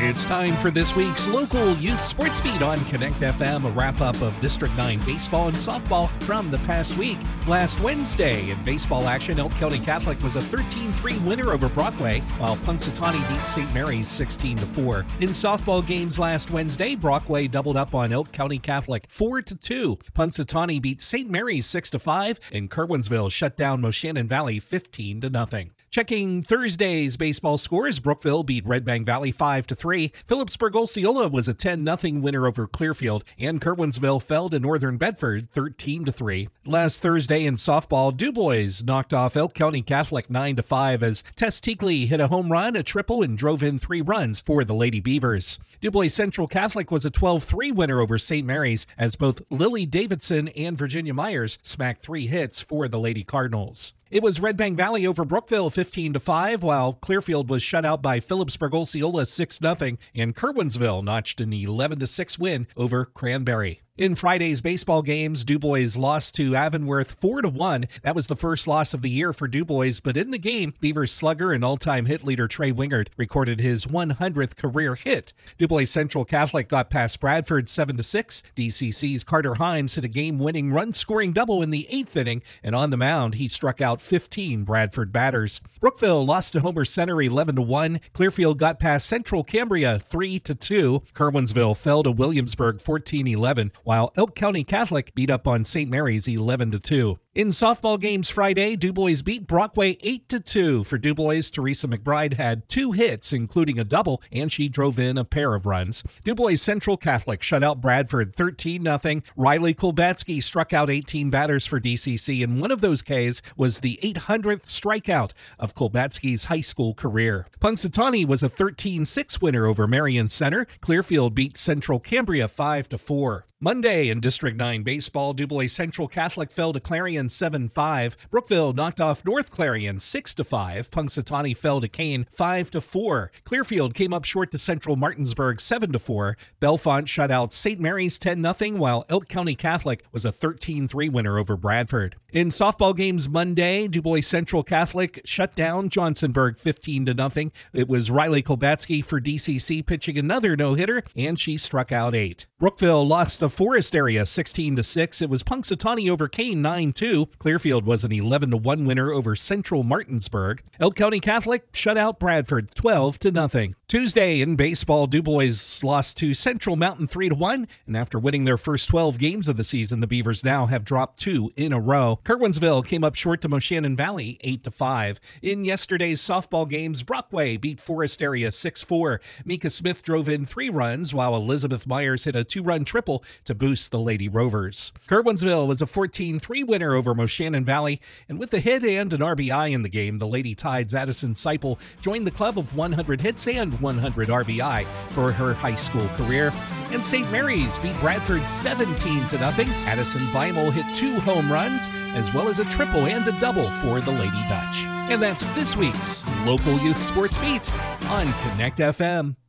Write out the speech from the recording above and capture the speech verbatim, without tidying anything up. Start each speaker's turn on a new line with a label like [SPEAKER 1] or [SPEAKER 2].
[SPEAKER 1] It's time for this week's local youth sports beat on Connect F M, a wrap-up of District nine baseball and softball from the past week. Last Wednesday, in baseball action, Elk County Catholic was a thirteen three winner over Brockway, while Punxsutawney beat Saint Mary's sixteen to four. In softball games last Wednesday, Brockway doubled up on Elk County Catholic four to two. Punxsutawney beat Saint Mary's six to five, and Curwensville shut down Moshannon Valley fifteen to nothing. Checking Thursday's baseball scores, Brookville beat Red Bank Valley five to three. Phillipsburg Osceola was a ten nothing winner over Clearfield, and Curwensville fell to Northern Bedford thirteen to three. Last Thursday in softball, Dubois knocked off Elk County Catholic nine to five as Tess Teakley hit a home run, a triple, and drove in three runs for the Lady Beavers. Dubois Central Catholic was a twelve three winner over Saint Mary's as both Lily Davidson and Virginia Myers smacked three hits for the Lady Cardinals. It was Red Bank Valley over Brookville fifteen to five, while Clearfield was shut out by Phillipsburg Osceola six nothing, and Curwensville notched an eleven to six win over Cranberry. In Friday's baseball games, Dubois lost to Avonworth four to one. That was the first loss of the year for Dubois, but in the game, Beavers slugger and all-time hit leader Trey Wingard recorded his one hundredth career hit. Dubois Central Catholic got past Bradford seven to six. D C C's Carter Himes hit a game-winning run-scoring double in the eighth inning, and on the mound, he struck out fifteen Bradford batters. Brookville lost to Homer Center eleven to one. Clearfield got past Central Cambria three to two. Curwensville fell to Williamsburg fourteen eleven. While Elk County Catholic beat up on Saint Mary's eleven to two. In softball games Friday, Dubois beat Brockway eight to two. For Dubois, Teresa McBride had two hits, including a double, and she drove in a pair of runs. Dubois Central Catholic shut out Bradford thirteen nothing. Riley Kulbatsky struck out eighteen batters for D C C, and one of those Ks was the eight hundredth strikeout of Kulbatsky's high school career. Punxsutawney was a thirteen six winner over Marion Center. Clearfield beat Central Cambria five to four. Monday in District nine baseball, Dubois Central Catholic fell to Clarion seven five. Brookville knocked off North Clarion six to five. Punxsutawney fell to Kane five to four. Clearfield came up short to Central Martinsburg seven to four. Bellefonte shut out Saint Mary's ten nothing, while Elk County Catholic was a thirteen three winner over Bradford. In softball games Monday, Dubois Central Catholic shut down Johnsonburg fifteen to nothing. It was Riley Kulbatsky for D C C pitching another no-hitter, and she struck out eight. Brookville lost to Forest Area sixteen to six. It was Punxsutawney over Kane nine two. Clearfield was an eleven to one winner over Central Martinsburg. Elk County Catholic shut out Bradford twelve to nothing. Tuesday in baseball, Dubois lost to Central Mountain three to one, and after winning their first twelve games of the season, the Beavers now have dropped two in a row. Curwensville came up short to Moshannon Valley eight to five. In yesterday's softball games, Brockway beat Forest Area six four. Mika Smith drove in three runs, while Elizabeth Myers hit a two-run triple to boost the Lady Rovers. Curwensville was a fourteen three winner over Moshannon Valley, and with a hit and an R B I in the game, the Lady Tide's Addison Seipel joined the club of one hundred hits and one hundred R B I for her high school career. And Saint Mary's beat Bradford seventeen to nothing. Addison Weimel hit two home runs, as well as a triple and a double for the Lady Dutch. And that's this week's local youth sports beat on Connect F M.